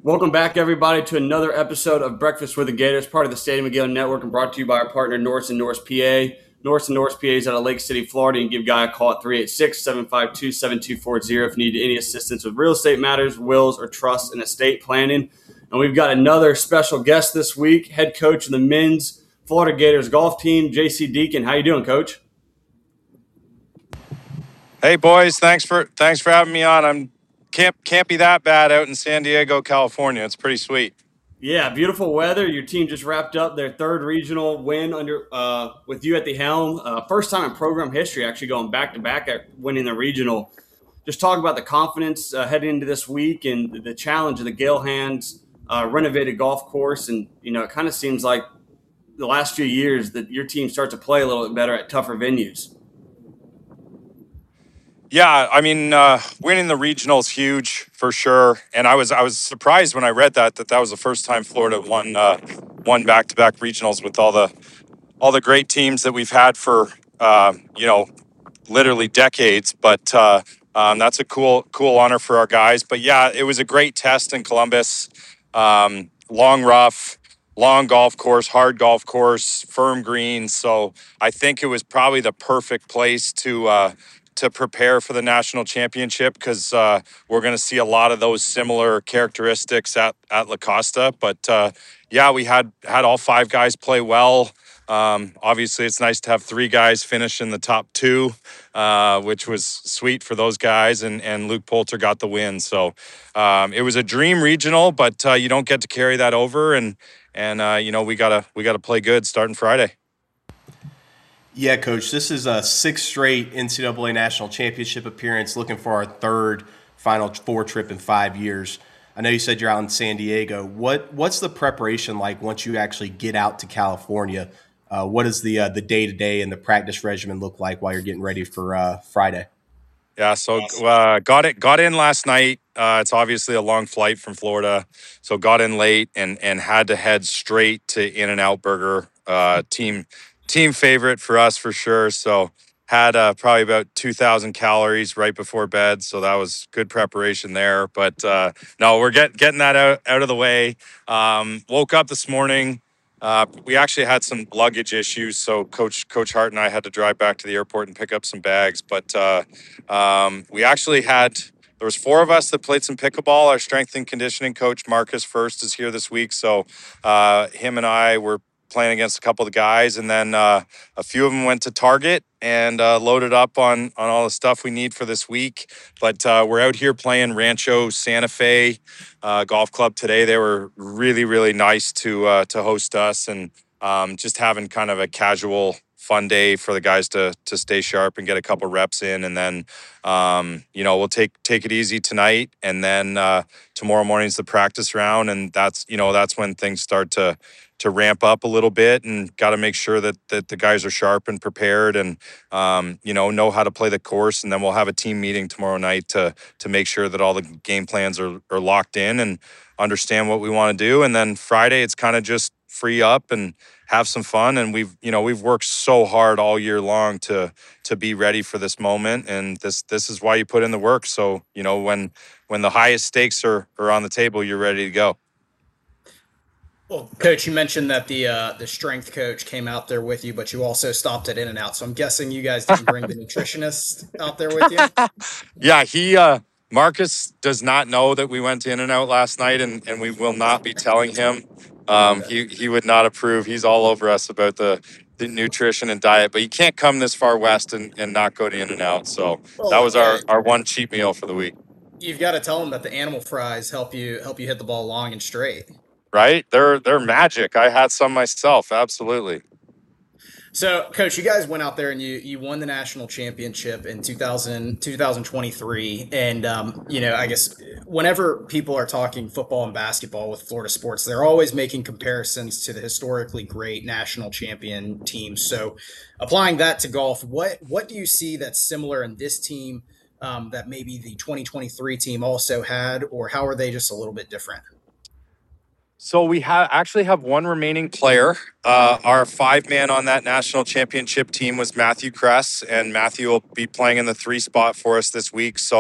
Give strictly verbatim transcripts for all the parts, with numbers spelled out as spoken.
Welcome back, everybody, to another episode of Breakfast with the Gators, part of the Stadium McGill Network, and brought to you by our partner, Norris and Norris P A. Norris and Norris P A is out of Lake City, Florida. You can give Guy a call at three eight six, seven five two, seven two four zero if you need any assistance with real estate matters, wills, or trust and estate planning. And we've got another special guest this week, head coach of the men's Florida Gators golf team, J C Deacon. How you doing, Coach? Hey, boys. Thanks for thanks for having me on. I'm can't can't be that bad out in San Diego, California. It's pretty sweet. Yeah, beautiful weather. Your team just wrapped up their third regional win under uh, with you at the helm. Uh, first time in program history, actually going back to back at winning the regional. Just talk about the confidence uh, heading into this week and the challenge of the Gale Hands uh, renovated golf course. And you know, it kind of seems like the last few years that your team starts to play a little bit better at tougher venues. Yeah, I mean, uh, winning the regional is huge for sure. And I was I was surprised when I read that that that was the first time Florida won uh, won back to back regionals with all the all the great teams that we've had for uh, you know literally decades. But uh, um, that's a cool cool honor for our guys. But yeah, it was a great test in Columbus. Um, long rough, long golf course, hard golf course, firm greens. So I think it was probably the perfect place to. Uh, to prepare for the national championship because uh, we're going to see a lot of those similar characteristics at, at La Costa. But uh, yeah, we had had all five guys play well. Um, obviously, it's nice to have three guys finish in the top two, uh, which was sweet for those guys. And, and Luke Poulter got the win. So um, it was a dream regional, but uh, you don't get to carry that over. And, and uh, you know, we got to we got to play good starting Friday. Yeah, Coach, this is a sixth straight N C double A National Championship appearance, looking for our third Final Four trip in five years. I know you said you're out in San Diego. What What's the preparation like once you actually get out to California? Uh, what does the uh, the day-to-day and the practice regimen look like while you're getting ready for uh, Friday? Yeah, so uh, got it. Got in last night. Uh, it's obviously a long flight from Florida, so got in late and and had to head straight to In-N-Out Burger. Uh, team team favorite for us for sure. So had uh, probably about two thousand calories right before bed. So that was good preparation there. But uh, no, we're get, getting that out, out of the way. Um, woke up this morning. Uh, we actually had some luggage issues. So Coach Coach Hart and I had to drive back to the airport and pick up some bags. But uh, um, we actually had, there was four of us that played some pickleball. Our strength and conditioning coach, Marcus First, is here this week. So uh, him and I were playing against a couple of the guys, and then uh, a few of them went to Target and uh, loaded up on on all the stuff we need for this week. But uh, we're out here playing Rancho Santa Fe uh, Golf Club today. They were really, really nice to uh, to host us, and um, just having kind of a casual, fun day for the guys to to stay sharp and get a couple reps in, and then um, you know we'll take take it easy tonight, and then uh, tomorrow morning's the practice round, and that's you know that's when things start to. to ramp up a little bit, and got to make sure that that the guys are sharp and prepared, and um, you know know how to play the course. And then we'll have a team meeting tomorrow night to to make sure that all the game plans are are locked in and understand what we want to do. And then Friday, it's kind of just free up and have some fun. And we've you know we've worked so hard all year long to to be ready for this moment, and this this is why you put in the work. So you know when when the highest stakes are are on the table, you're ready to go. Well, Coach, you mentioned that the uh, the strength coach came out there with you, but you also stopped at In-N-Out. So I'm guessing you guys didn't bring the nutritionist out there with you. Yeah, he uh, Marcus does not know that we went to In-N-Out last night, and, and we will not be telling him. Um, he he would not approve. He's all over us about the, the nutrition and diet, but you can't come this far west and, and not go to In-N-Out. So Well, that was yeah. our, our one cheat meal for the week. You've got to tell them that the animal fries help you help you hit the ball long and straight. Right? They're they're magic. I had some myself. Absolutely. So, Coach, you guys went out there and you you won the national championship in two thousand, two thousand twenty-three. And, um, you know, I guess whenever people are talking football and basketball with Florida sports, they're always making comparisons to the historically great national champion teams. So applying that to golf, what what do you see that's similar in this team um, that maybe the twenty twenty-three team also had, or how are they just a little bit different? So we have actually have one remaining player. Uh, our five-man on that national championship team was Matthew Kress, and Matthew will be playing in the three spot for us this week. So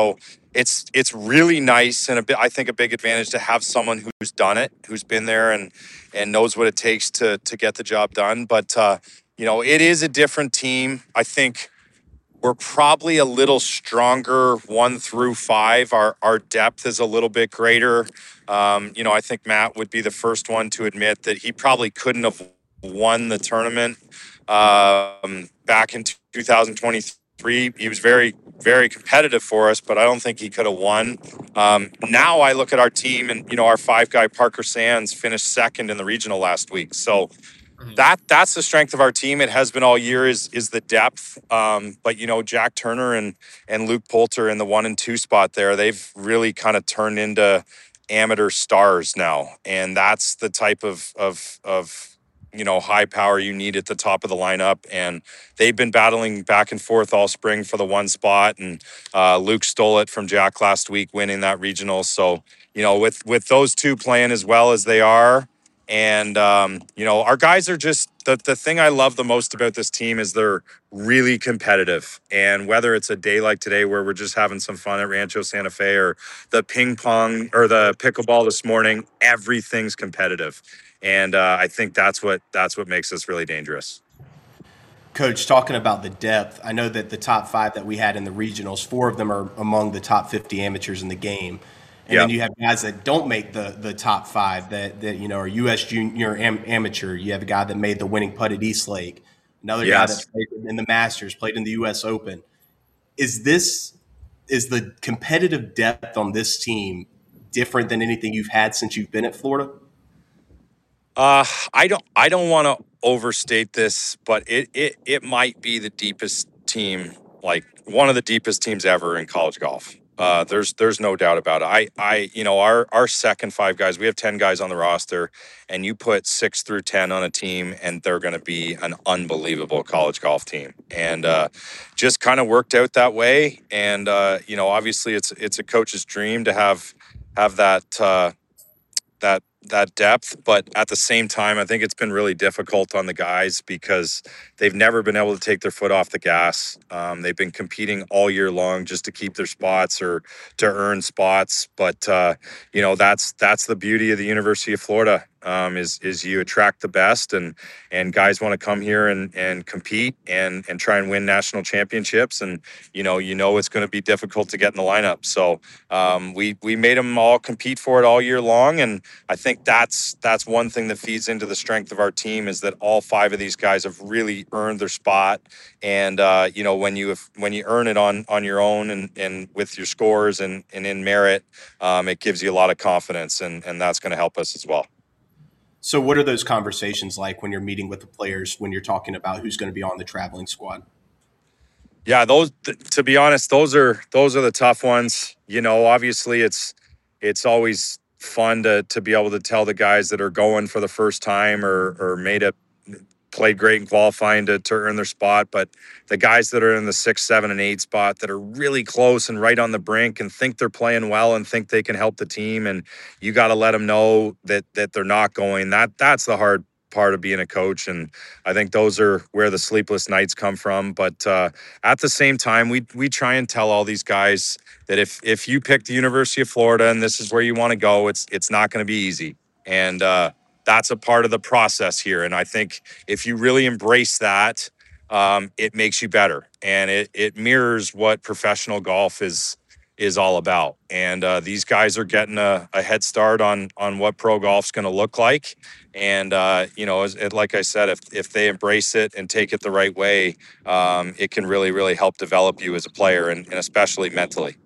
it's it's really nice and a bit, I think, a big advantage to have someone who's done it, who's been there and and knows what it takes to to get the job done. But uh, you know, it is a different team. I think we're probably a little stronger one through five. Our our depth is a little bit greater. Um, you know, I think Matt would be the first one to admit that he probably couldn't have won the tournament um, back in two thousand twenty-three. He was very, very competitive for us, but I don't think he could have won. Um, now I look at our team, and you know, our five guy Parker Sands finished second in the regional last week. So that that's the strength of our team. It has been all year is is the depth. Um, but you know, Jack Turner and and Luke Poulter in the one and two spot there, they've really kind of turned into amateur stars now, and that's the type of of of you know high power you need at the top of the lineup. And they've been battling back and forth all spring for the one spot. And uh, Luke stole it from Jack last week, winning that regional. So you know, with with those two playing as well as they are. And, um, you know, our guys are just the, the thing I love the most about this team is they're really competitive. And whether it's a day like today where we're just having some fun at Rancho Santa Fe or the ping pong or the pickleball this morning, everything's competitive. And uh, I think that's what that's what makes us really dangerous. Coach, talking about the depth, I know that the top five that we had in the regionals, four of them are among the top fifty amateurs in the game. And yep. Then you have guys that don't make the the top five that, that you know, are U S junior am, amateur. You have a guy that made the winning putt at East Lake. Another yes. guy that played in the Masters, played in the U S Open. Is this is the competitive depth on this team different than anything you've had since you've been at Florida? Uh, I don't I don't want to overstate this, but it it it might be the deepest team, like one of the deepest teams ever in college golf. Uh, there's there's no doubt about it. I, I you know, our our second five guys, we have ten guys on the roster, and you put six through ten on a team, and they're going to be an unbelievable college golf team. And uh, just kind of worked out that way. And uh, you know, obviously, it's it's a coach's dream to have have that uh, that that depth, but at the same time, I think it's been really difficult on the guys because they've never been able to take their foot off the gas. Um, they've been competing all year long just to keep their spots or to earn spots. But uh, you know, that's that's the beauty of the University of Florida. Um, is is you attract the best, and and guys want to come here and and compete and and try and win national championships. And you know, you know it's going to be difficult to get in the lineup. So um, we we made them all compete for it all year long, and I think that's that's one thing that feeds into the strength of our team is that all five of these guys have really earned their spot. And uh, you know, when you have, when you earn it on on your own and and with your scores and and in merit, um, it gives you a lot of confidence, and and that's going to help us as well. So what are those conversations like when you're meeting with the players, when you're talking about who's going to be on the traveling squad? Yeah, those, to be honest, those are, those are the tough ones. You know, obviously it's, it's always fun to, to be able to tell the guys that are going for the first time or, or made it, played great in qualifying to, to earn their spot. But the guys that are in the six, seven, and eight spot that are really close and right on the brink and think they're playing well and think they can help the team, and you got to let them know that that they're not going. That that's the hard part of being a coach, and I think those are where the sleepless nights come from. But uh, at the same time, we we try and tell all these guys that if if you pick the University of Florida and this is where you want to go, it's it's not going to be easy. And uh, that's a part of the process here. And I think if you really embrace that, um, it makes you better. And it, it mirrors what professional golf is is all about. And uh, these guys are getting a, a head start on on what pro golf's going to look like. And, uh, you know, as, like I said, if, if they embrace it and take it the right way, um, it can really, really help develop you as a player and, and especially mentally.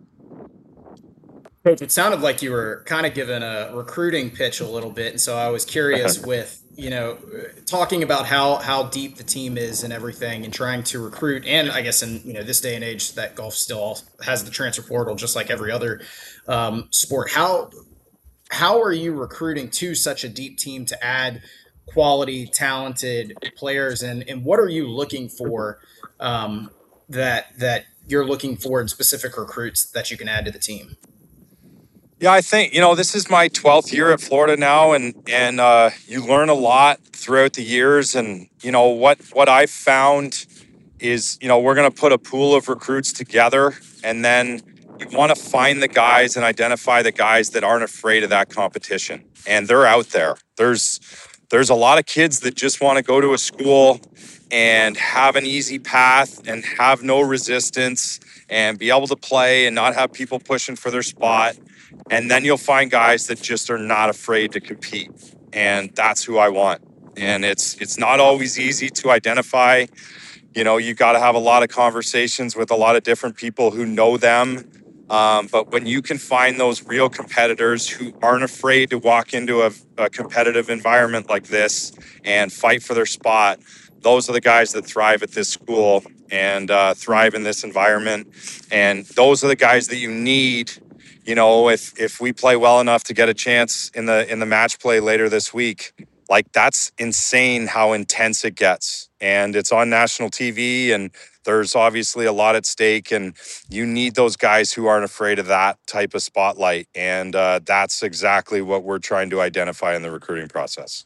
Coach, it sounded like you were kind of given a recruiting pitch a little bit. And so I was curious with, you know, talking about how, how deep the team is and everything and trying to recruit. And I guess in, you know, this day and age that golf still has the transfer portal, just like every other um, sport. How, how are you recruiting to such a deep team to add quality, talented players? And, and what are you looking for um, that, that you're looking for in specific recruits that you can add to the team? Yeah, I think, you know, this is my twelfth year at Florida now, and and uh, you learn a lot throughout the years. And, you know, what, what I've found is, you know, we're going to put a pool of recruits together, and then, you want to find the guys and identify the guys that aren't afraid of that competition. And they're out there. There's there's a lot of kids that just want to go to a school and have an easy path and have no resistance and be able to play and not have people pushing for their spot. And then you'll find guys that just are not afraid to compete. And that's who I want. And it's it's not always easy to identify. You know, you got to have a lot of conversations with a lot of different people who know them. Um, but when you can find those real competitors who aren't afraid to walk into a, a competitive environment like this and fight for their spot, those are the guys that thrive at this school and uh, thrive in this environment. And those are the guys that you need. You know, if if we play well enough to get a chance in the in the match play later this week, like that's insane how intense it gets. And it's on national T V, and there's obviously a lot at stake, and you need those guys who aren't afraid of that type of spotlight. And uh, that's exactly what we're trying to identify in the recruiting process.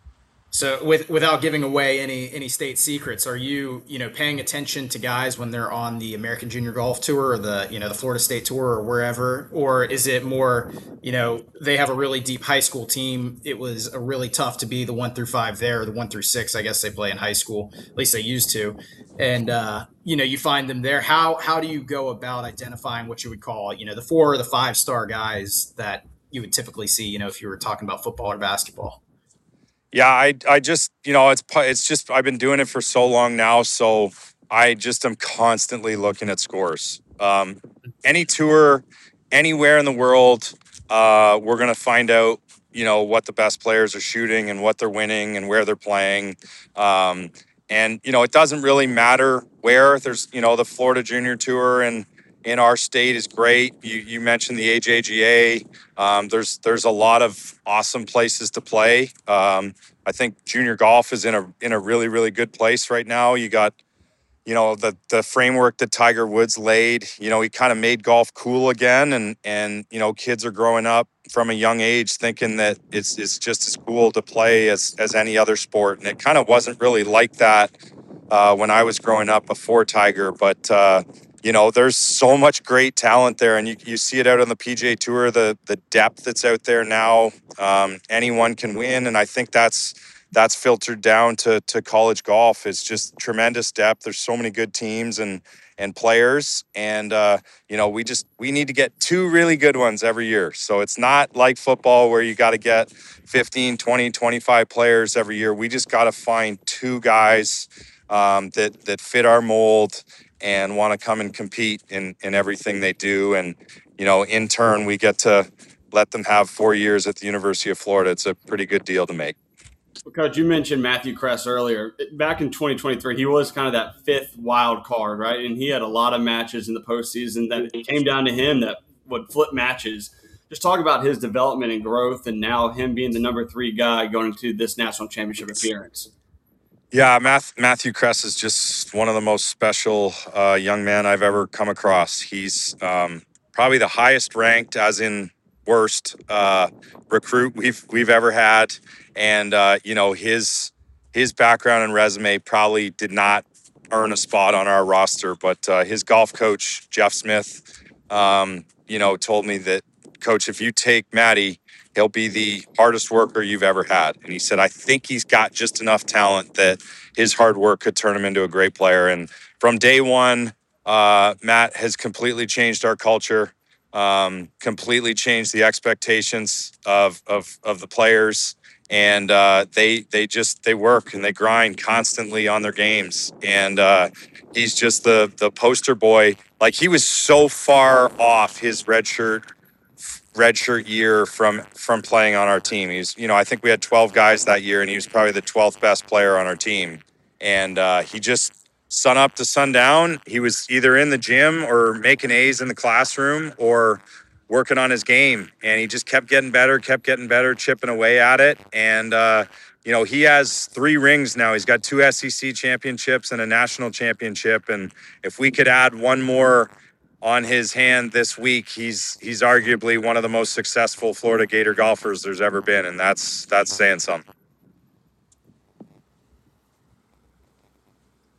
So, with without giving away any any state secrets, are you you know paying attention to guys when they're on the American Junior Golf Tour or the you know the Florida State Tour or wherever, or is it more you know they have a really deep high school team? It was a really tough to be the one through five there, the one through six, I guess they play in high school, at least they used to, and uh, you know you find them there. How how do you go about identifying what you would call you know the four or the five star guys that you would typically see you know if you were talking about football or basketball? Yeah, I I just, you know, it's it's just I've been doing it for so long now, so I just am constantly looking at scores. Um, any tour, anywhere in the world, uh, we're gonna find out, you know, what the best players are shooting and what they're winning and where they're playing. Um, and you know, it doesn't really matter where. There's, you know, the Florida Junior Tour and in our state is great. You you mentioned the A J G A. Um, there's there's a lot of awesome places to play. Um, I think junior golf is in a in a really really good place right now. You got, you know, the the framework that Tiger Woods laid. You know, he kind of made golf cool again, and and you know, kids are growing up from a young age thinking that it's it's just as cool to play as as any other sport, and it kind of wasn't really like that uh, when I was growing up before Tiger, but. Uh, You know, there's so much great talent there, and you, you see it out on the P G A Tour, the the depth that's out there now. Um, anyone can win, and I think that's that's filtered down to to college golf. It's just tremendous depth. There's so many good teams and and players, and uh, you know, we just we need to get two really good ones every year. So it's not like football where you got to get fifteen, twenty, twenty-five players every year. We just got to find two guys um, that that fit our mold and want to come and compete in, in everything they do. And, you know, in turn, we get to let them have four years at the University of Florida. It's a pretty good deal to make. Well, Coach, you mentioned Matthew Kress earlier. Back in twenty twenty-three, he was kind of that fifth wild card, right? And he had a lot of matches in the postseason that it came down to him that would flip matches. Just talk about his development and growth, and now him being the number three guy going into this national championship appearance. Yeah, Matthew Kress is just one of the most special uh, young men I've ever come across. He's um, probably the highest ranked, as in worst, uh, recruit we've we've ever had, and uh, you know his his background and resume probably did not earn a spot on our roster. But uh, his golf coach Jeff Smith, um, you know, told me that, Coach, if you take Matty, he'll be the hardest worker you've ever had. And he said, I think he's got just enough talent that his hard work could turn him into a great player. And from day one, uh, Matt has completely changed our culture, um, completely changed the expectations of, of, of the players. And uh, they they just, they work and they grind constantly on their games. And uh, he's just the, the poster boy. Like, he was so far off his redshirt redshirt year from from playing on our team. He's, you know, I think we had twelve guys that year, and he was probably the twelfth best player on our team. And uh, he just, sun up to sundown, he was either in the gym or making A's in the classroom or working on his game. And he just kept getting better, kept getting better, chipping away at it. And, uh, you know, he has three rings now. He's got two S E C championships and a national championship. And if we could add one more on his hand this week, he's he's arguably one of the most successful Florida Gator golfers there's ever been, and that's that's saying something.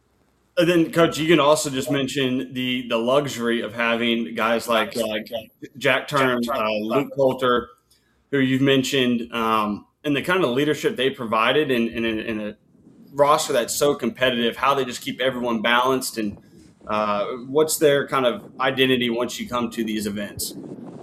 And then, Coach, you can also just mention the the luxury of having guys like like Jack Turner, uh, Luke Poulter, who you've mentioned, um, and the kind of leadership they provided in, in, a, in a roster that's so competitive. How they just keep everyone balanced, and uh, what's their kind of identity once you come to these events?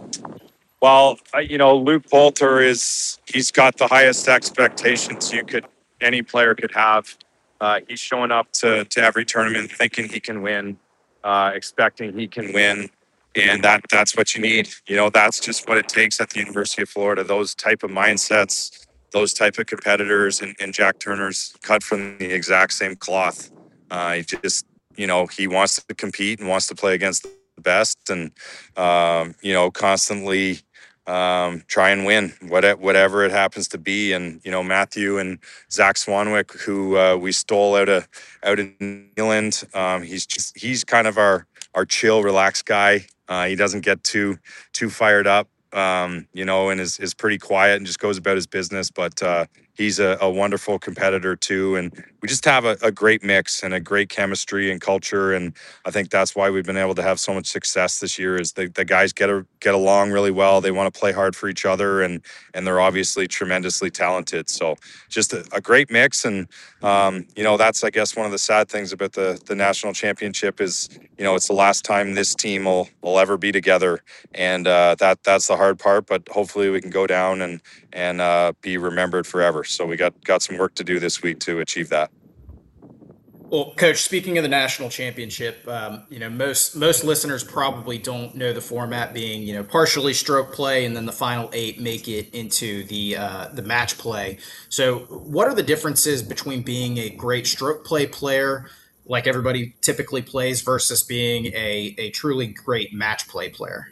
Well, uh, you know, Luke Poulter is he's got the highest expectations you could any player could have. Uh, he's showing up to to every tournament thinking he can win, uh, expecting he can win, and that that's what you need. You know, that's just what it takes at the University of Florida. Those type of mindsets, those type of competitors, and, and Jack Turner's cut from the exact same cloth. Uh, he just, you know, he wants to compete and wants to play against the best, and um, you know, constantly um, try and win what, whatever it happens to be. And, you know, Matthew and Zach Swanwick, who uh, we stole out of out in New Zealand, um, he's just, he's kind of our, our chill, relaxed guy. Uh, he doesn't get too, too fired up, um, you know, and is, is pretty quiet and just goes about his business. But uh, he's a, a wonderful competitor too. And we just have a, a great mix and a great chemistry and culture. And I think that's why we've been able to have so much success this year is the, the guys get a, get along really well. They want to play hard for each other, and and they're obviously tremendously talented. So just a, a great mix. And, um, you know, that's, I guess, one of the sad things about the, the national championship is, you know, it's the last time this team will, will ever be together. And uh, that that's the hard part, but hopefully we can go down and, and uh, be remembered forever. So we got, got some work to do this week to achieve that. Well, Coach, speaking of the national championship, um, you know, most most listeners probably don't know the format being, you know, partially stroke play, and then the final eight make it into the uh, the match play. So, what are the differences between being a great stroke play player, like everybody typically plays, versus being a a truly great match play player?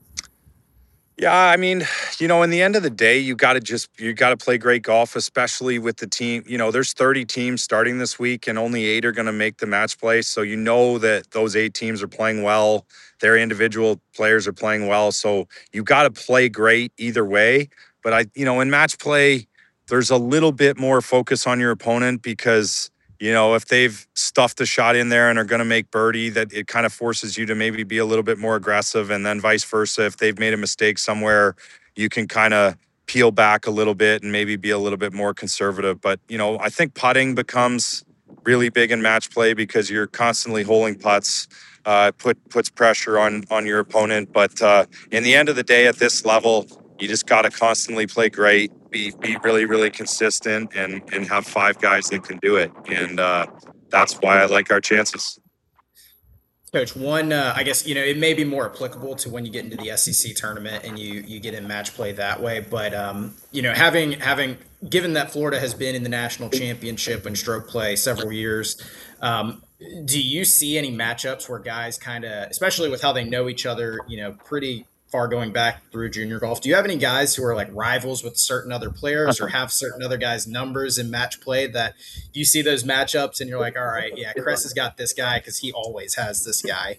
Yeah, I mean, you know, in the end of the day, you got to just you got to play great golf, especially with the team. You know, there's thirty teams starting this week, and only eight are going to make the match play. So you know that those eight teams are playing well. Their individual players are playing well. So you got to play great either way. But I, you know, in match play, there's a little bit more focus on your opponent because, you know, if they've stuffed a shot in there and are going to make birdie, that it kind of forces you to maybe be a little bit more aggressive, and then vice versa. If they've made a mistake somewhere, you can kind of peel back a little bit and maybe be a little bit more conservative. But, you know, I think putting becomes really big in match play because you're constantly holding putts, uh, put puts pressure on on your opponent. But uh, in the end of the day, at this level, you just got to constantly play great, be be really, really consistent, and and have five guys that can do it. And uh, that's why I like our chances. Coach, one, uh, I guess, you know, it may be more applicable to when you get into the S E C tournament and you you get in match play that way. But, um, you know, having, having, given that Florida has been in the national championship and stroke play several years, um, do you see any matchups where guys kind of, especially with how they know each other, you know, pretty far going back through junior golf, do you have any guys who are like rivals with certain other players or have certain other guys' numbers in match play that you see those matchups and you're like, all right, yeah, Chris has got this guy because he always has this guy?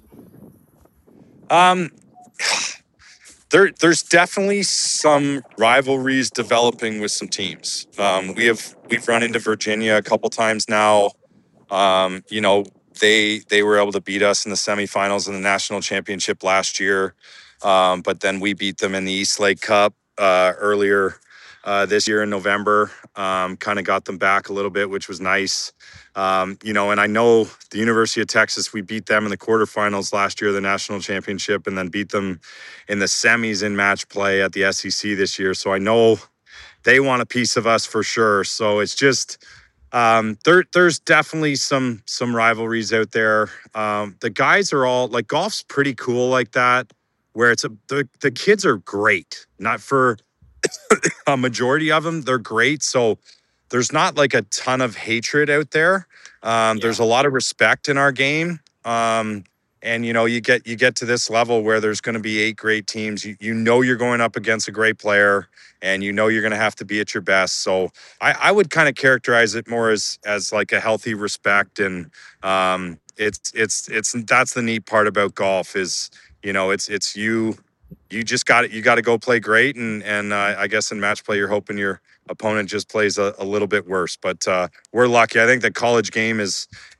Um, there, there's definitely some rivalries developing with some teams. Um, we have we've run into Virginia a couple times now. Um, you know, they they were able to beat us in the semifinals in the national championship last year. Um, but then we beat them in the East Lake Cup uh, earlier uh, this year in November. Um, kind of got them back a little bit, which was nice. Um, you know, and I know the University of Texas, we beat them in the quarterfinals last year, the national championship, and then beat them in the semis in match play at the S E C this year. So I know they want a piece of us for sure. So it's just um, there. There's definitely some some rivalries out there. Um, the guys are all like golf's pretty cool like that, where it's a, the, the kids are great, not for a majority of them. They're great. So there's not like a ton of hatred out there. Um, yeah. There's a lot of respect in our game. Um, and, you know, you get, you get to this level where there's going to be eight great teams. You, you know, you're going up against a great player and you know, you're going to have to be at your best. So I, I would kind of characterize it more as, as like a healthy respect. And um, it's, it's, it's, that's the neat part about golf is, you know, it's it's you. You just got it. You got to go play great, and and uh, I guess in match play, you're hoping your opponent just plays a, a little bit worse. But uh, we're lucky. I think the college game is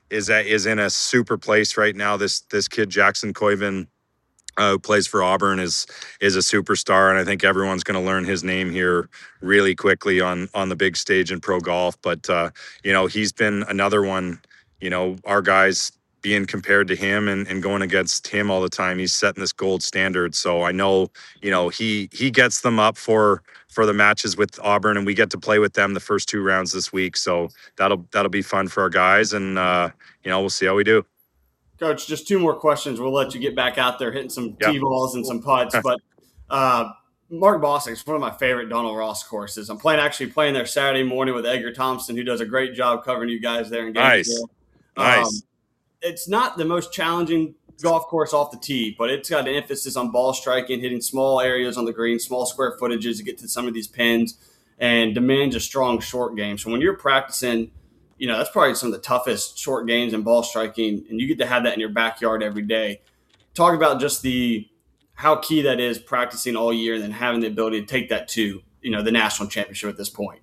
is that is in a super place right now. This this kid Jackson Koiven, uh, who plays for Auburn, is is a superstar, and I think everyone's going to learn his name here really quickly on on the big stage in pro golf. But uh, you know, he's been another one. You know, our guys being compared to him and, and going against him all the time. He's setting this gold standard. So I know, you know, he he gets them up for for the matches with Auburn, and we get to play with them the first two rounds this week. So that'll that'll be fun for our guys, and uh, you know, we'll see how we do. Coach, just two more questions. We'll let you get back out there hitting some Yep. T-balls and some putts. But uh, Mark Bostic is one of my favorite Donald Ross courses. I'm playing actually playing there Saturday morning with Edgar Thompson, who does a great job covering you guys there in Gainesville. Nice. Nice. Um, it's not the most challenging golf course off the tee, but it's got an emphasis on ball striking, hitting small areas on the green, small square footages to get to some of these pins, and demands a strong short game. So when you're practicing, you know, that's probably some of the toughest short games in ball striking, and you get to have that in your backyard every day. Talk about just the how key that is practicing all year and then having the ability to take that to, you know, the national championship at this point.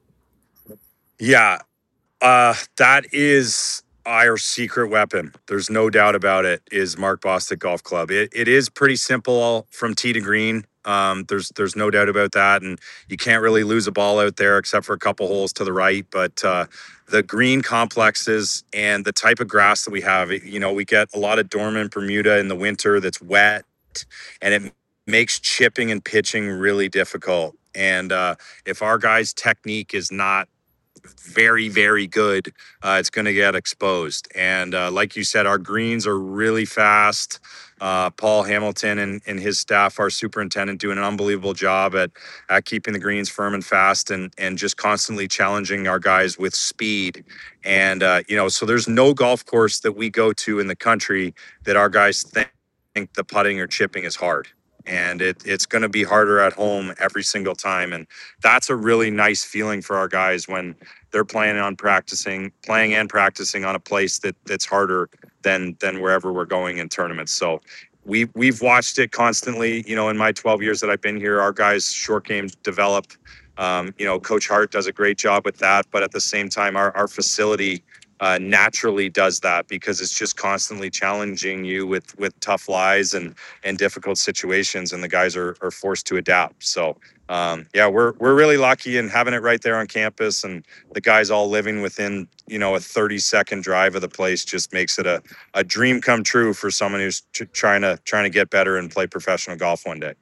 Yeah, uh, that is our secret weapon. There's no doubt about it, is Mark Bostic Golf Club. It, it is pretty simple from tee to green. Um, there's there's no doubt about that, and you can't really lose a ball out there except for a couple holes to the right. But uh, the green complexes and the type of grass that we have, you know, we get a lot of dormant Bermuda in the winter that's wet, and it makes chipping and pitching really difficult. And uh, if our guys' technique is not very, very good, uh, it's going to get exposed. And uh, like you said, our greens are really fast. Uh, Paul Hamilton and, and his staff, our superintendent, doing an unbelievable job at, at keeping the greens firm and fast, and, and just constantly challenging our guys with speed. And, uh, you know, so there's no golf course that we go to in the country that our guys think, think the putting or chipping is hard. And it, it's going to be harder at home every single time. And that's a really nice feeling for our guys when they're planning on practicing, playing and practicing on a place that that's harder than than wherever we're going in tournaments. So we, we've watched it constantly. You know, in my twelve years that I've been here, our guys' short games develop. Um, you know, Coach Hart does a great job with that. But at the same time, our, our facility Uh, naturally does that, because it's just constantly challenging you with with tough lies and and difficult situations, and the guys are are forced to adapt. So um, yeah, we're we're really lucky in having it right there on campus, and the guys all living within, you know, a thirty second drive of the place just makes it a a dream come true for someone who's t- trying to trying to get better and play professional golf one day.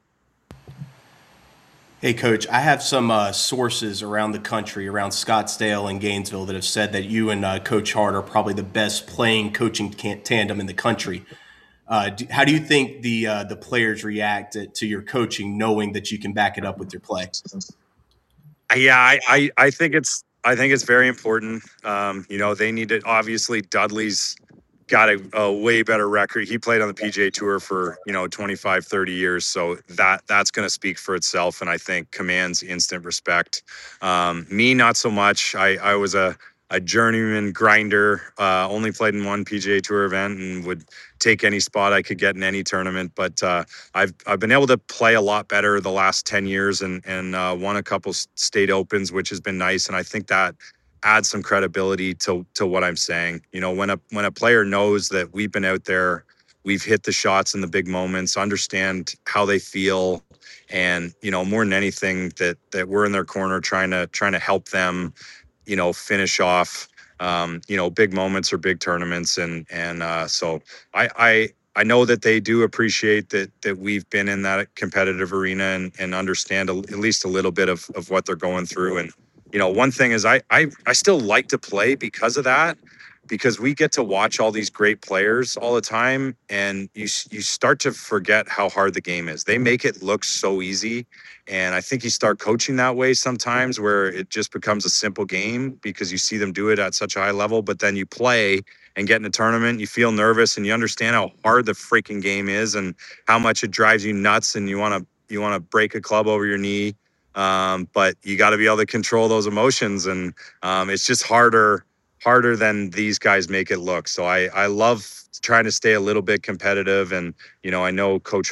Hey, Coach, I have some uh, sources around the country, around Scottsdale and Gainesville, that have said that you and uh, Coach Hart are probably the best playing coaching can- tandem in the country. Uh, do, how do you think the uh, the players react to, to your coaching, knowing that you can back it up with your play? Yeah, I, I, I think it's I think it's very important. Um, you know, they need to, obviously Dudley's got a, a way better record. He played on the P G A Tour for, you know, twenty-five, thirty years. So that that's going to speak for itself, and I think commands instant respect. Um, me, not so much. I, I was a, a journeyman grinder, uh, only played in one P G A Tour event and would take any spot I could get in any tournament. But uh, I've I've been able to play a lot better the last ten years, and, and uh, won a couple state opens, which has been nice. And I think that add some credibility to to what I'm saying. You know, when a when a player knows that we've been out there, we've hit the shots in the big moments, understand how they feel, and, you know, more than anything, that that we're in their corner trying to trying to help them, you know, finish off um, you know, big moments or big tournaments. And and uh, so I I I know that they do appreciate that that we've been in that competitive arena, and, and understand a, at least a little bit of, of what they're going through. And you know, one thing is I, I I still like to play because of that, because we get to watch all these great players all the time, and you you start to forget how hard the game is. They make it look so easy, and I think you start coaching that way sometimes, where it just becomes a simple game because you see them do it at such a high level. But then you play and get in a tournament, you feel nervous, and you understand how hard the freaking game is, and how much it drives you nuts, and you want to you want to break a club over your knee. Um, but you got to be able to control those emotions, and um, it's just harder, harder than these guys make it look. So I, I love trying to stay a little bit competitive, and you know, I know Coach Hart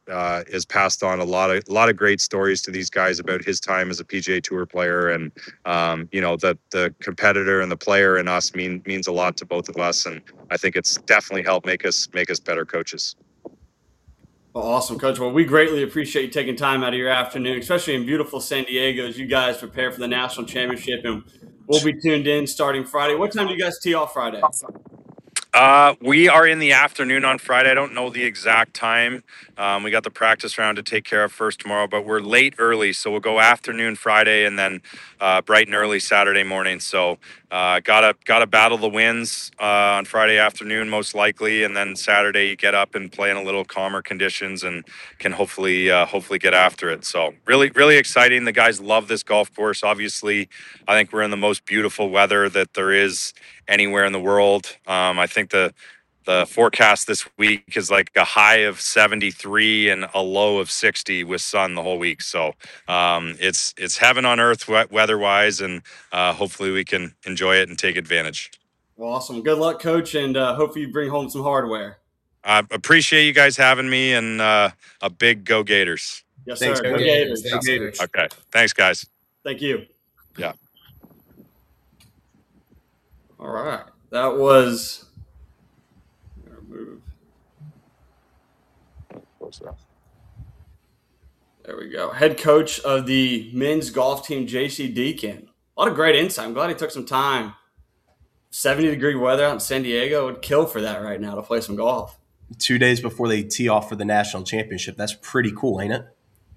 uh, has passed on a lot of a lot of great stories to these guys about his time as a P G A Tour player, and um, you know the the competitor and the player in us mean means a lot to both of us, and I think it's definitely helped make us make us better coaches. Well, awesome, Coach. Well, we greatly appreciate you taking time out of your afternoon, especially in beautiful San Diego, as you guys prepare for the national championship, and we'll be tuned in starting Friday. What time do you guys tee off Friday? Uh, we are in the afternoon on Friday. I don't know the exact time. Um, we got the practice round to take care of first tomorrow, but we're late early, so we'll go afternoon Friday and then uh, bright and early Saturday morning. So uh, gotta gotta battle the winds uh, on Friday afternoon most likely, and then Saturday you get up and play in a little calmer conditions and can hopefully uh, hopefully get after it. So really really exciting. The guys love this golf course. Obviously, I think we're in the most beautiful weather that there is anywhere in the world. Um, I think the the forecast this week is like a high of seventy-three and a low of sixty with sun the whole week. So um, it's it's heaven on earth weather wise, and uh, hopefully we can enjoy it and take advantage. Well, awesome. Good luck, Coach, and uh, hopefully you bring home some hardware. I appreciate you guys having me, and uh, a big go Gators. Yes, Thanks, sir. Go Go Gators. Gators. Thanks, Gators. Coach. Okay, thanks, guys. Thank you. Yeah. All right. That was move. There we go. Head coach of the men's golf team, J C Deacon. A lot of great insight. I'm glad he took some time. seventy degree weather out in San Diego would kill for that right now to play some golf. Two days before they tee off for the national championship. That's pretty cool, ain't it?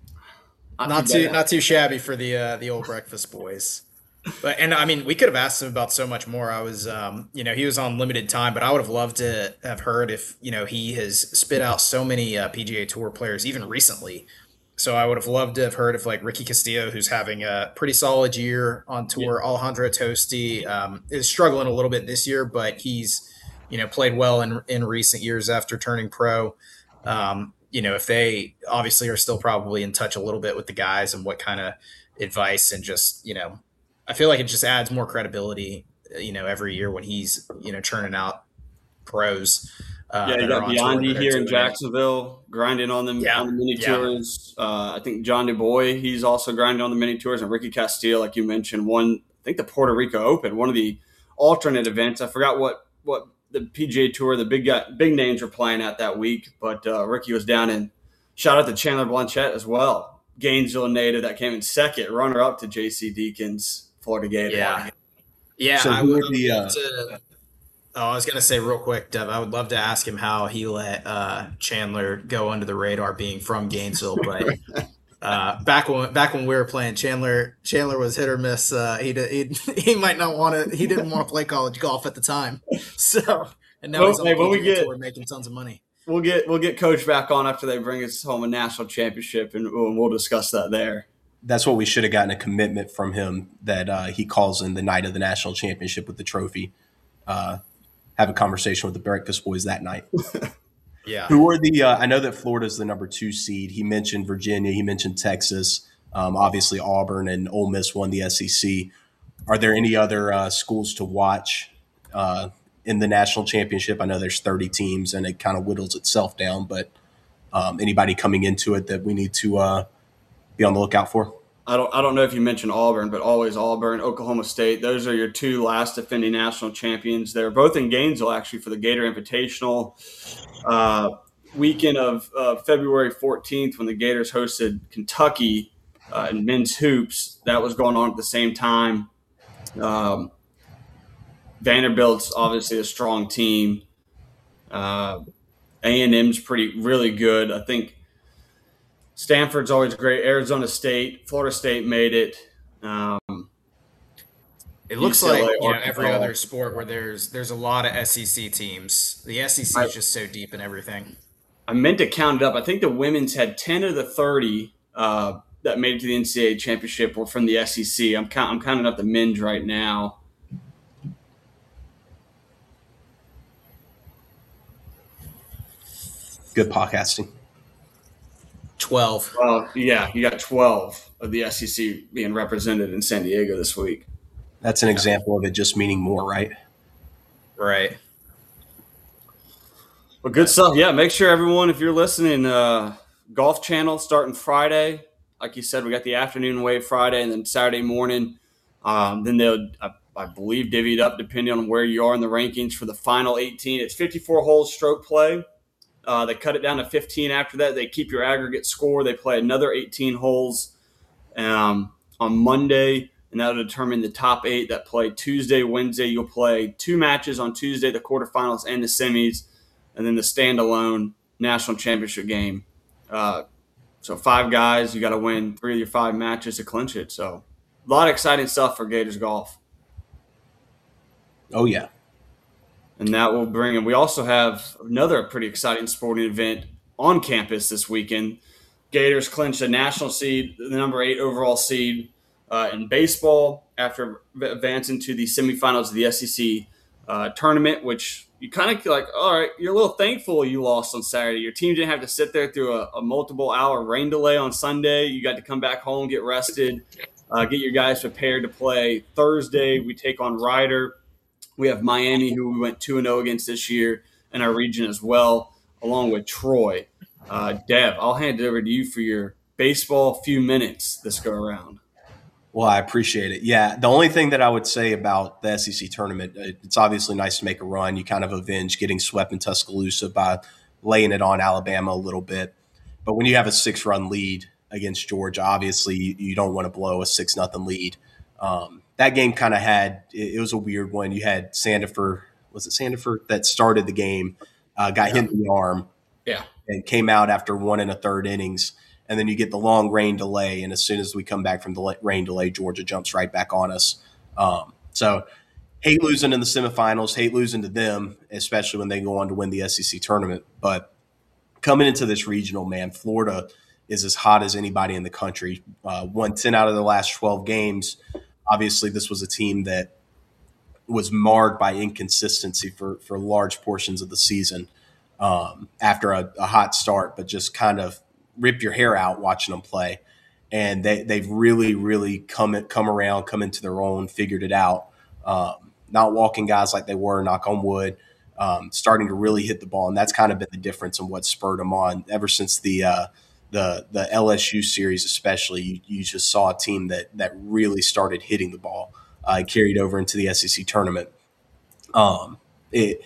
Not, Not too too bad. not too shabby for the uh, the old breakfast boys. But and I mean, we could have asked him about so much more. I was, um, you know, he was on limited time, but I would have loved to have heard if you know he has spit out so many uh, P G A Tour players even recently. So I would have loved to have heard if like Ricky Castillo, who's having a pretty solid year on tour. Yeah. Alejandro Tosti um, is struggling a little bit this year, but he's you know played well in in recent years after turning pro. Um, you know, if they obviously are still probably in touch a little bit with the guys and what kind of advice and just you know. I feel like it just adds more credibility, you know, every year when he's, you know, churning out pros. Uh, Yeah, you got Biondi here in Jacksonville grinding on them yeah, on the mini yeah. tours. Uh, I think John DuBois, he's also grinding on the mini tours, and Ricky Castillo, like you mentioned, won I think the Puerto Rico Open, one of the alternate events. I forgot what what the P G A Tour, the big guy, big names were playing at that week, but uh, Ricky was down in. Shout out to Chandler Blanchett as well, Gainesville native that came in second, runner up to J C Deacon's Florida Gator. Yeah, yeah. So I who would are the, uh, to, oh, I was gonna say real quick, Dev. I would love to ask him how he let uh, Chandler go under the radar, being from Gainesville. But uh, back when back when we were playing, Chandler Chandler was hit or miss. Uh, he did, he he might not want to. He didn't want to play college golf at the time. So and now Well, he's on hey, the when we P G A get- Tour making tons of money. We'll get we'll get Coach back on after they bring us home a national championship, and we'll, we'll discuss that there. That's what we should have gotten a commitment from him that uh, he calls in the night of the national championship with the trophy. Uh, have a conversation with the Breakfast Boys that night. Yeah. Who are the? Uh, I know that Florida's the number two seed. He mentioned Virginia. He mentioned Texas. Um, obviously, Auburn and Ole Miss won the S E C. Are there any other uh, schools to watch uh, in the national championship? I know there's thirty teams, and it kind of whittles itself down. But um, anybody coming into it that we need to uh, be on the lookout for? I don't I don't know if you mentioned Auburn, but always Auburn, Oklahoma State. Those are your two last defending national champions. They're both in Gainesville, actually, for the Gator Invitational. Uh, weekend of uh, February fourteenth, when the Gators hosted Kentucky uh, in men's hoops. That was going on at the same time. Um, Vanderbilt's obviously a strong team. Uh, A and M's pretty really good. I think Stanford's always great. Arizona State, Florida State made it. Um, It looks U C L A, like you know, Arkansas. every other sport where there's there's a lot of S E C teams. The S E C is just so deep in everything. I meant to count it up. I think the women's had ten of the thirty uh, that made it to the N C double A championship were from the S E C. I'm, count, I'm counting up the men's right now. Good podcasting. Twelve. Well, yeah, you got twelve of the S E C being represented in San Diego this week. That's an example of it just meaning more, right? Right. Well, good stuff. Yeah, make sure everyone, if you're listening, uh, Golf Channel starting Friday. Like you said, we got the afternoon wave Friday, and then Saturday morning. Um, then they'll, I, I believe, divvy it up depending on where you are in the rankings for the final eighteen. It's fifty-four holes stroke play. Uh, they cut it down to fifteen after that. They keep your aggregate score. They play another eighteen holes um, on Monday, and that'll determine the top eight that play Tuesday, Wednesday. You'll play two matches on Tuesday, the quarterfinals and the semis, and then the standalone national championship game. Uh, so five guys, you got to win three of your five matches to clinch it. So a lot of exciting stuff for Gators golf. Oh, yeah. And that will bring, and we also have another pretty exciting sporting event on campus this weekend. Gators clinched a national seed, the number eight overall seed uh, in baseball after advancing to the semifinals of the S E C uh, tournament, which you kind of like, all right, you're a little thankful you lost on Saturday. Your team didn't have to sit there through a, a multiple hour rain delay on Sunday. You got to come back home, get rested, uh, get your guys prepared to play Thursday. We take on Rider. We have Miami, who we went two and oh against this year in our region as well, along with Troy. Uh, Dev, I'll hand it over to you for your baseball few minutes this go around. Well, I appreciate it. Yeah, the only thing that I would say about the S E C tournament, it's obviously nice to make a run. You kind of avenge getting swept in Tuscaloosa by laying it on Alabama a little bit. But when you have a six-run lead against Georgia, obviously you, you don't want to blow a six nothing lead. Um, that game kind of had – it was a weird one. You had Sandifer – was it Sandifer that started the game, uh, got Yeah. hit in the arm. Yeah. And came out after one and a third innings. And then you get the long rain delay. And as soon as we come back from the rain delay, Georgia jumps right back on us. Um, so hate losing in the semifinals, hate losing to them, especially when they go on to win the S E C tournament. But coming into this regional, man, Florida is as hot as anybody in the country. Uh, won ten out of the last twelve games. Obviously, this was a team that was marred by inconsistency for, for large portions of the season. Um, after a, a hot start, but just kind of rip your hair out watching them play. And they, they've really, really come come around, come into their own, figured it out. Um, not walking guys like they were, knock on wood, um, starting to really hit the ball. And that's kind of been the difference in what spurred them on ever since the uh, the the L S U series especially. You, you just saw a team that that really started hitting the ball, uh, carried over into the S E C tournament. Um, it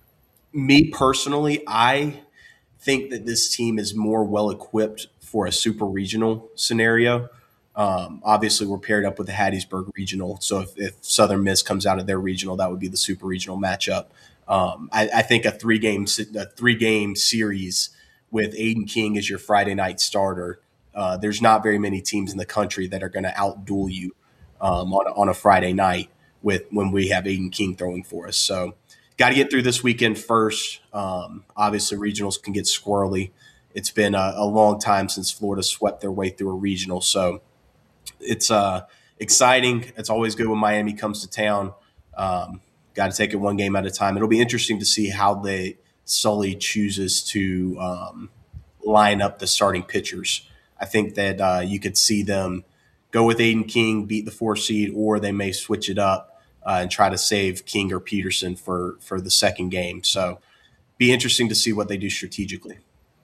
Me personally, I think that this team is more well-equipped for a super regional scenario. Um, obviously, we're paired up with the Hattiesburg regional. So if, if Southern Miss comes out of their regional, that would be the super regional matchup. Um, I, I think a three-game a three-game series with Aiden King as your Friday night starter, uh, there's not very many teams in the country that are going to outduel you um, on, a, on a Friday night with when we have Aiden King throwing for us. So got to get through this weekend first. Um, obviously, regionals can get squirrely. It's been a, a long time since Florida swept their way through a regional. So it's uh, exciting. It's always good when Miami comes to town. Um, got to take it one game at a time. It'll be interesting to see how they Sully chooses to um, line up the starting pitchers. I think that uh, you could see them go with Aiden King, beat the four seed, or they may switch it up Uh, and try to save King or Peterson for, for the second game. So be interesting to see what they do strategically.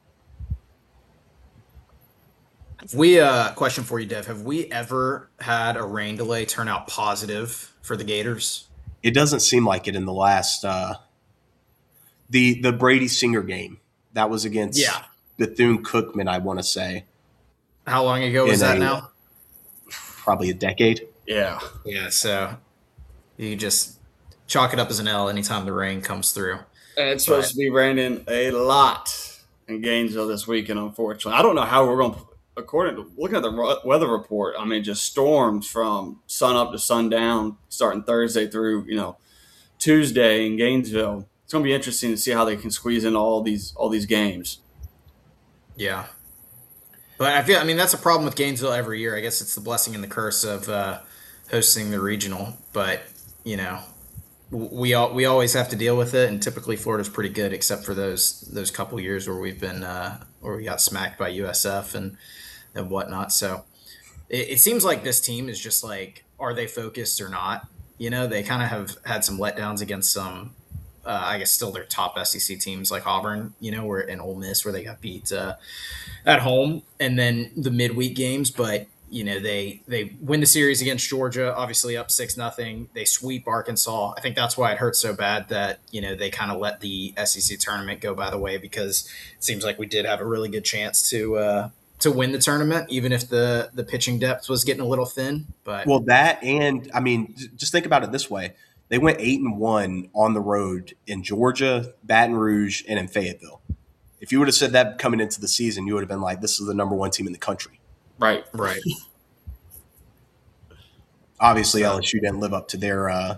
Have we uh question for you, Dev. Have we ever had a rain delay turn out positive for the Gators? It doesn't seem like it in the last uh, the the Brady Singer game. That was against Yeah. Bethune-Cookman, I want to say. How long ago was In that a- now? Probably a decade. Yeah. Yeah, so you just chalk it up as an L anytime the rain comes through. And it's supposed But- to be raining a lot in Gainesville this weekend, unfortunately. I don't know how we're going to, according to looking at the ro- weather report, I mean, just storms from sun up to sundown starting Thursday through, you know, Tuesday in Gainesville. It's going to be interesting to see how they can squeeze in all these all these games. Yeah. But I feel, I mean, that's a problem with Gainesville every year. I guess it's the blessing and the curse of uh, hosting the regional. But, you know, w- we all, we always have to deal with it. And typically Florida's pretty good, except for those those couple years where we've been uh, where we got smacked by U S F and and whatnot. So it, it seems like this team is just like, are they focused or not? You know, they kind of have had some letdowns against some uh, I guess still their top S E C teams like Auburn, you know, where and Ole Miss where they got beat uh, at home, and then the midweek games. But you know they they win the series against Georgia, obviously up six nothing. They sweep Arkansas. I think that's why it hurts so bad that you know they kind of let the S E C tournament go by the way, because it seems like we did have a really good chance to uh, to win the tournament, even if the the pitching depth was getting a little thin. But Well, that and I mean, j- just think about it this way: they went eight and one on the road in Georgia, Baton Rouge, and in Fayetteville. If you would have said that coming into the season, you would have been like, "This is the number one team in the country." Right. right. Obviously, L S U didn't live up to their uh,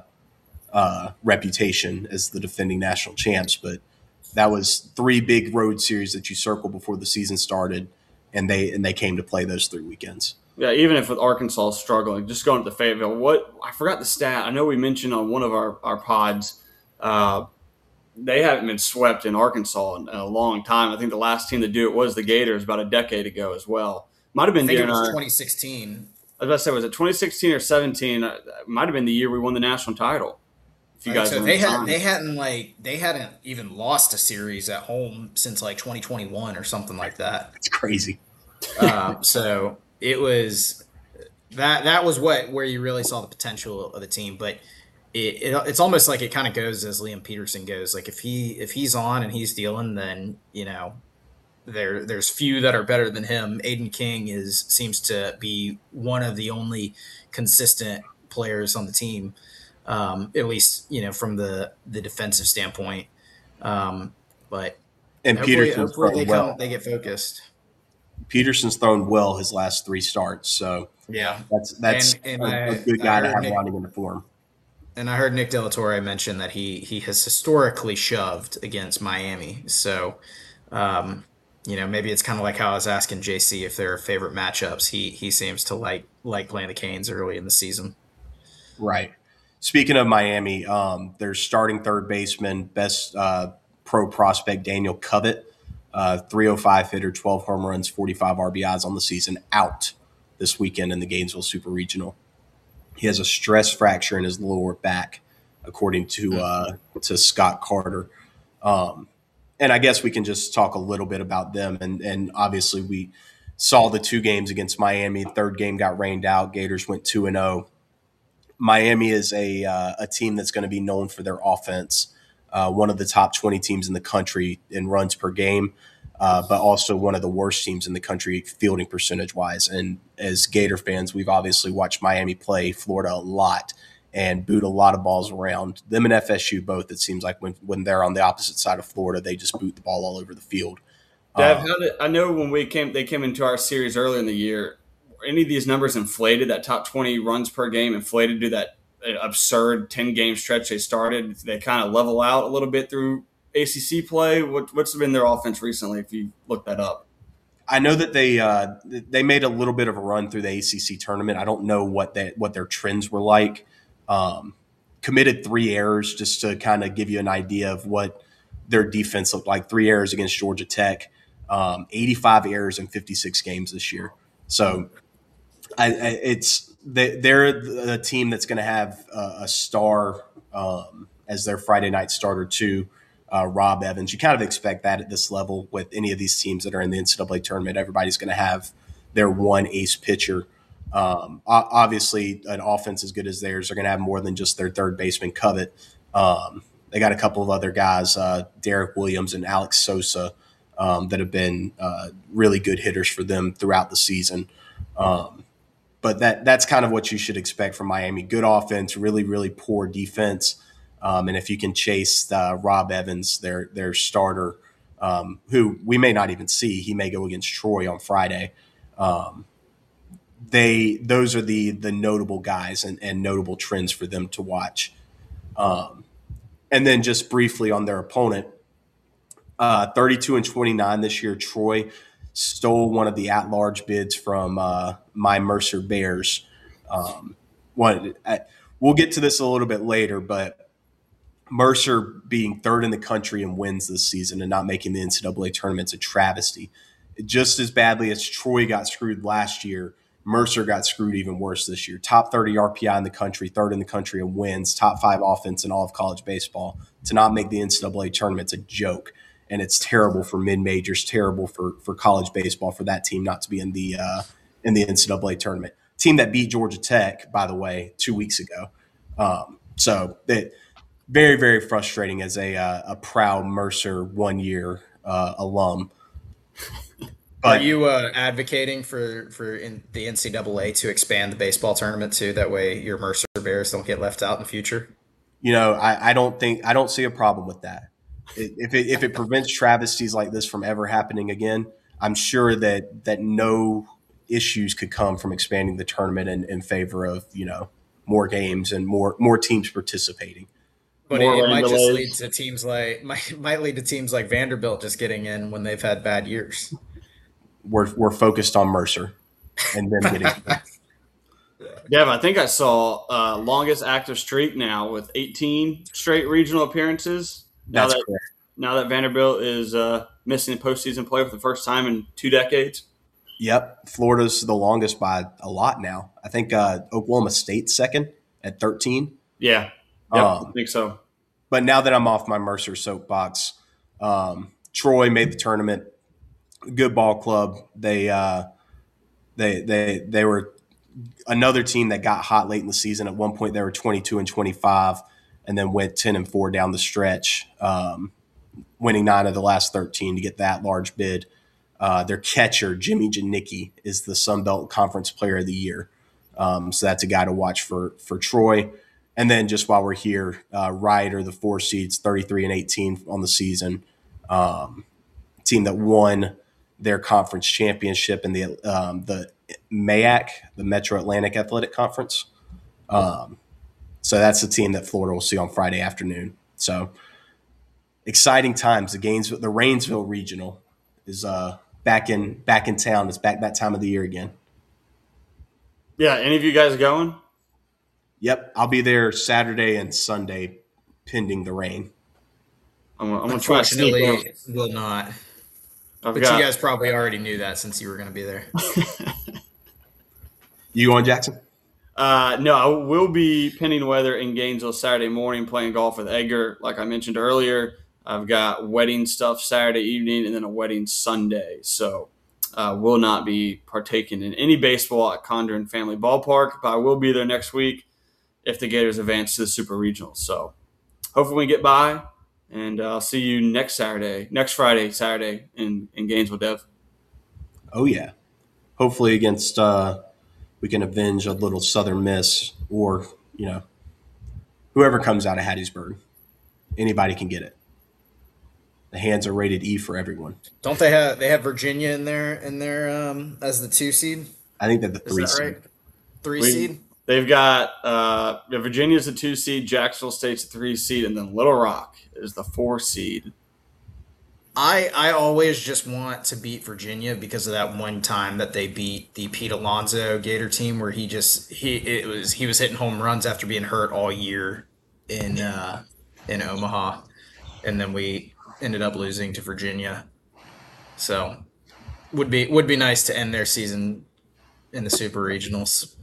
uh, reputation as the defending national champs, but that was three big road series that you circled before the season started, and they and they came to play those three weekends. Yeah, even if with Arkansas struggling, just going to the Fayetteville, what I forgot the stat. I know we mentioned on one of our, our pods, uh, they haven't been swept in Arkansas in, in a long time. I think the last team to do it was the Gators about a decade ago as well. Might have been I think it during was our, twenty sixteen. I was about to say, was it twenty sixteen or seventeen? Uh, It might have been the year we won the national title. If you Right, guys so remember they the had time. they hadn't like they hadn't even lost a series at home since like twenty twenty-one or something like that. It's crazy. Um, so it was that that was what where you really saw the potential of the team. But it, it it's almost like it kind of goes as Liam Peterson goes. Like if he if he's on and he's dealing, then you know there there's few that are better than him. Aiden King is seems to be one of the only consistent players on the team, um, at least you know from the the defensive standpoint. Um, but And hopefully, Peterson's hopefully they thrown well. come they get focused. Peterson's thrown well his last three starts, so Yeah. that's that's And- and a, I- a good I guy to heard have Nick- running in the form. And I heard Nick De La Torre mention that he he has historically shoved against Miami. So, um, you know, maybe it's kind of like how I was asking J C if there are favorite matchups. He he seems to like like playing the Canes early in the season. Right. Speaking of Miami, um, their starting third baseman, best uh, pro prospect Daniel Covett, uh, three oh five hitter, twelve home runs, forty-five R B Is on the season, out this weekend in the Gainesville Super Regional. He has a stress fracture in his lower back, according to uh, to Scott Carter. Um, and I guess we can just talk a little bit about them. And, and obviously, we saw the two games against Miami. Third game got rained out. Gators went two and zero. Miami is a uh, a team that's going to be known for their offense. Uh, one of the top twenty teams in the country in runs per game, uh, but also one of the worst teams in the country fielding percentage wise. And as Gator fans, we've obviously watched Miami play Florida a lot and boot a lot of balls around. Them and F S U both, it seems like when, when they're on the opposite side of Florida, they just boot the ball all over the field. Dev, Um, how did, I know when we came, they came into our series earlier in the year. Were any of these numbers inflated? That top twenty runs per game inflated to that absurd ten game stretch they started? Did they kind of level out a little bit through A C C play? What, what's been their offense recently? If you look that up, I know that they uh, they made a little bit of a run through the A C C tournament. I don't know what that what their trends were like. Um, committed three errors just to kind of give you an idea of what their defense looked like. Three errors against Georgia Tech, um, eighty-five errors in fifty-six games this year. So I, I, it's they, they're the team that's going to have a, a star um, as their Friday night starter too. Uh, Rob Evans. You kind of expect that at this level with any of these teams that are in the N C double A tournament. Everybody's going to have their one ace pitcher. Um, obviously, an offense as good as theirs are going to have more than just their third baseman, Covett. Um, they got a couple of other guys, uh, Derek Williams and Alex Sosa, um, that have been uh, really good hitters for them throughout the season. Um, but that that's kind of what you should expect from Miami. Good offense, really, really poor defense. Um, and if you can chase uh, Rob Evans, their their starter, um, who we may not even see, he may go against Troy on Friday. Um, they those are the the notable guys and, and notable trends for them to watch. Um, and then just briefly on their opponent, uh, thirty-two and twenty-nine this year. Troy stole one of the at-large bids from uh, my Mercer Bears. Um, one, I, we'll get to this a little bit later, but Mercer being third in the country in wins this season and not making the N C double A tournament's a travesty. Just as badly as Troy got screwed last year, Mercer got screwed even worse this year. Top thirty R P I in the country, third in the country in wins, top five offense in all of college baseball. To not make the N C double A tournament's a joke, and it's terrible for mid-majors, terrible for for college baseball for that team not to be in the uh, in the N C double A tournament. Team that beat Georgia Tech, by the way, two weeks ago. Um, so that very very frustrating as a uh, a proud Mercer one year uh, alum. But, Are you uh, advocating for for in the N C double A to expand the baseball tournament too? That way, your Mercer Bears don't get left out in the future. You know, I, I don't think I don't see a problem with that. If it if it prevents travesties like this from ever happening again, I'm sure that that no issues could come from expanding the tournament in, in favor of, you know, more games and more more teams participating. But it, it might just lead to teams like might might lead to teams like Vanderbilt just getting in when they've had bad years. We're we're focused on Mercer and then getting. Yeah, I think I saw uh, longest active streak now with eighteen straight regional appearances. Now That's that correct. now that Vanderbilt is uh, missing postseason play for the first time in two decades. Yep, Florida's the longest by a lot now. I think uh, Oklahoma State's second at thirteen. Yeah, yep, um, I think so. But now that I'm off my Mercer soapbox, um, Troy made the tournament. Good ball club. They uh, they they they were another team that got hot late in the season. At one point, they were twenty-two and twenty-five, and then went ten and four down the stretch, um, winning nine of the last thirteen to get that large bid. Uh, their catcher, Jimmy Janicki, is the Sun Belt Conference Player of the Year. Um, so that's a guy to watch for for Troy. And then just while we're here, uh, Ryder, the four seeds, thirty-three and eighteen on the season, um, team that won their conference championship in the um, the M A A C, the Metro Atlantic Athletic Conference. Um, so that's the team that Florida will see on Friday afternoon. So exciting times. The Gainesville, the Rainsville Regional is uh, back in back in town. It's back that time of the year again. Yeah, any of you guys going? Yep, I'll be there Saturday and Sunday, pending the rain. I'm, I'm gonna try to sneak Unfortunately, will not. I've But got, you guys probably already knew that since you were going to be there. You going, Jackson? Uh, no, I will be pending weather in Gainesville Saturday morning playing golf with Edgar. Like I mentioned earlier, I've got wedding stuff Saturday evening and then a wedding Sunday. So uh, will not be partaking in any baseball at Condren Family Ballpark, but I will be there next week if the Gators advance to the Super Regional. So hopefully we get by. And uh, I'll see you next Saturday, next Friday, Saturday in, in Gainesville, Dev. Oh, yeah. Hopefully against uh, we can avenge a little Southern Miss or, you know, whoever comes out of Hattiesburg. Anybody can get it. The hands are rated E for everyone. Don't they have they have Virginia in there in there um, as the two seed? I think they're the three Is that seed. right? Three We- seed? They've got uh, Virginia's the two seed, Jacksonville State's the three seed, and then Little Rock is the four seed. I I always just want to beat Virginia because of that one time that they beat the Pete Alonso Gator team where he just he it was he was hitting home runs after being hurt all year in uh, in Omaha, and then we ended up losing to Virginia. So would be would be nice to end their season in the Super Regionals.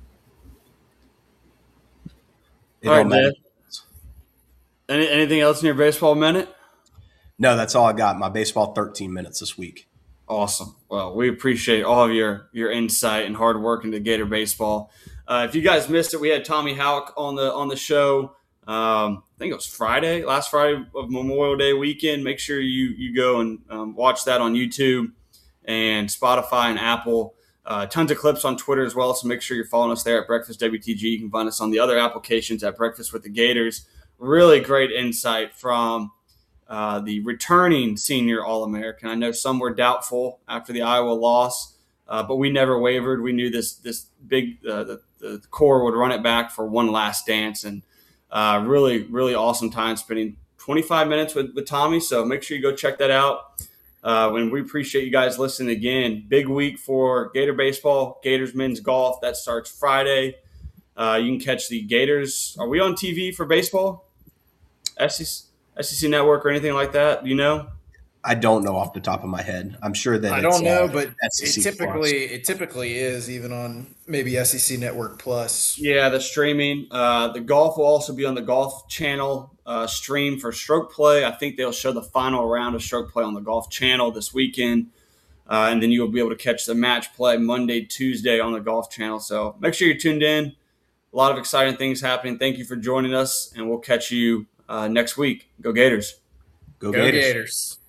It All right, don't matter. Dave. Any, anything else in your baseball minute? No, that's all I got. My baseball thirteen minutes this week. Awesome. Well, we appreciate all of your your insight and hard work into Gator baseball. Uh, if you guys missed it, we had Tommy Houck on the on the show. Um, I think it was Friday, last Friday of Memorial Day weekend. Make sure you you go and um, watch that on YouTube and Spotify and Apple. Uh, tons of clips on Twitter as well, so make sure you're following us there at Breakfast W T G. You can find us on the other applications at Breakfast with the Gators. Really great insight from uh, the returning senior All-American. I know some were doubtful after the Iowa loss, uh, but we never wavered. We knew this this big uh, the, the core would run it back for one last dance, and uh, really, really awesome time spending twenty-five minutes with, with Tommy. So make sure you go check that out. Uh, and we appreciate you guys listening again. Big week for Gator baseball, Gators men's golf. That starts Friday. Uh, you can catch the Gators. Are we on T V for baseball? S E C, S E C Network or anything like that? Do you know? I don't know off the top of my head. I'm sure that I it's, don't know, uh, but S E C it typically Plus. it typically is even on maybe S E C Network Plus. Yeah, the streaming. Uh, the golf will also be on the Golf Channel uh, stream for Stroke Play. I think they'll show the final round of Stroke Play on the Golf Channel this weekend. Uh, and then you'll be able to catch the match play Monday, Tuesday on the Golf Channel. So make sure you're tuned in. A lot of exciting things happening. Thank you for joining us, and we'll catch you uh, next week. Go Gators. Go, Go Gators. Gators.